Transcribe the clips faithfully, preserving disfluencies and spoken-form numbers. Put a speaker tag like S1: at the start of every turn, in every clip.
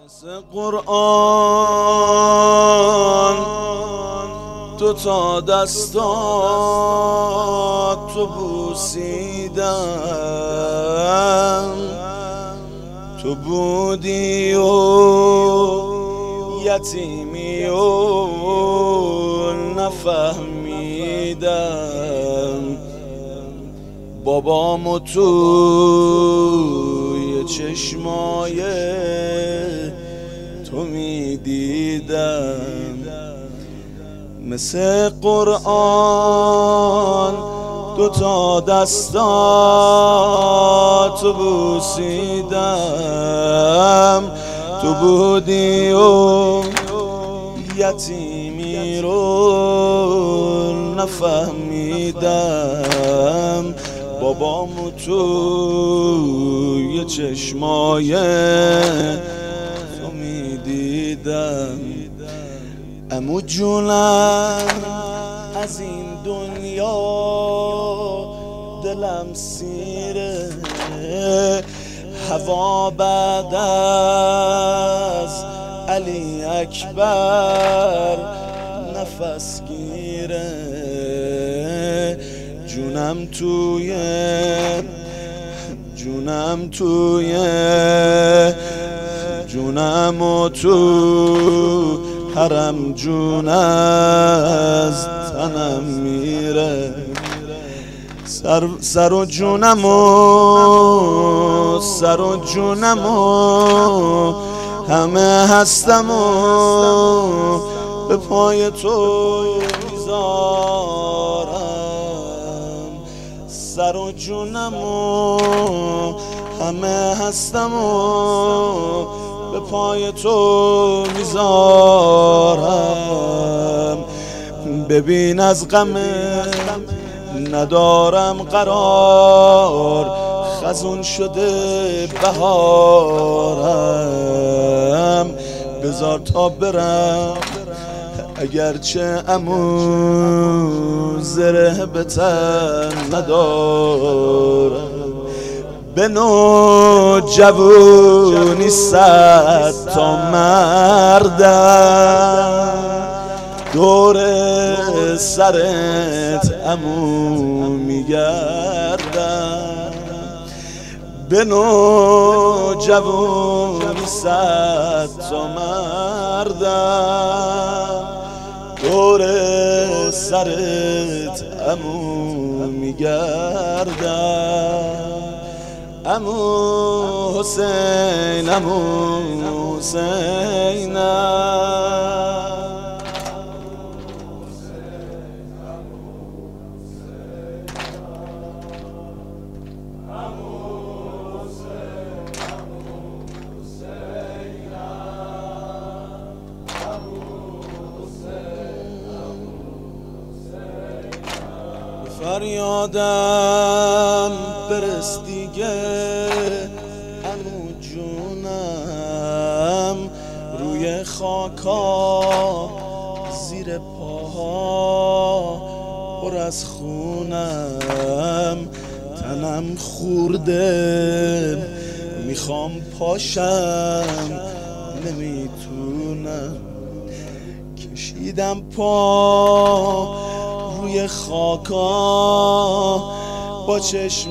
S1: مثل قرآن دو تا دستات تو بوسیدم، تو بودی و یتیمی و نفهمیدم، بابامو توی چشمای تو میدیدم. مثل قرآن دو تا دستات تو بوسیدم، تو بودی و یتیمی رو نفهمیدم، بابامو توی چشمای تو میدیدم. عمو جونم از این دنیا دلم سیره، هوا بعد از علی اکبر نفس گیره، جونم توی جونم توی جونم و تو حرم جون از تنم میره، سر, سر و جونم و سر و جونم و همه هستم و به پای تو میذارم، سر و جونم و همه هستم و به پای تو میذارم. ببین از غم ندارم قرار، خزون شده بهارم، بذار تا برم اگرچه عمو زره به تن ندارم. به نوجوانی صد تا مردم دور سرت عمو میگردم، به نوجوانی صد تا مردم دور سرت عمو میگردم. عمو حسین عمو حسینم، فریادم برس دیگه عمو جونم، روی خاکا زیر پاها پر از خونم، تنم خورده میخوام پاشم نمیتونم، کشیدم پا روی خاکا با چشم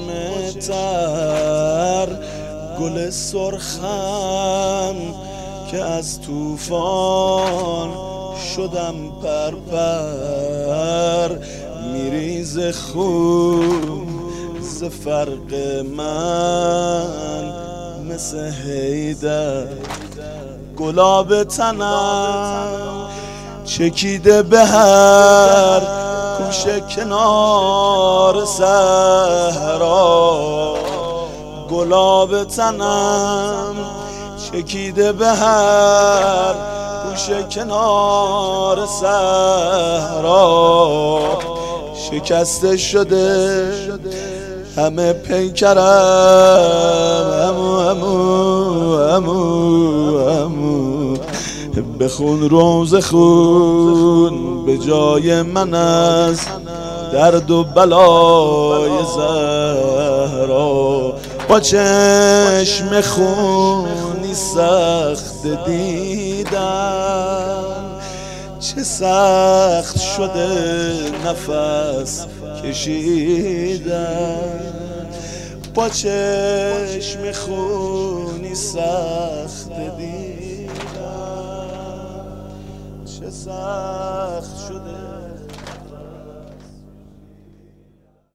S1: تر، گل سرخم که از طوفان شدم پرپر، میریز خون ز فرق من مثل حیدر، گلاب تنم چکیده به هر کوچه کنار صحرا، گلاب تنم چکیده به هر کوچه کنار صحرا، شکسته شده همه پیکرم، عمو عمو عمو عمو بخون روز خون به جای من از درد و بلای زهرا، با چشم خونی سخت دیدن، چه سخت شده نفس کشیدن، با چشم خونی سخت دیدن، چه سخت شده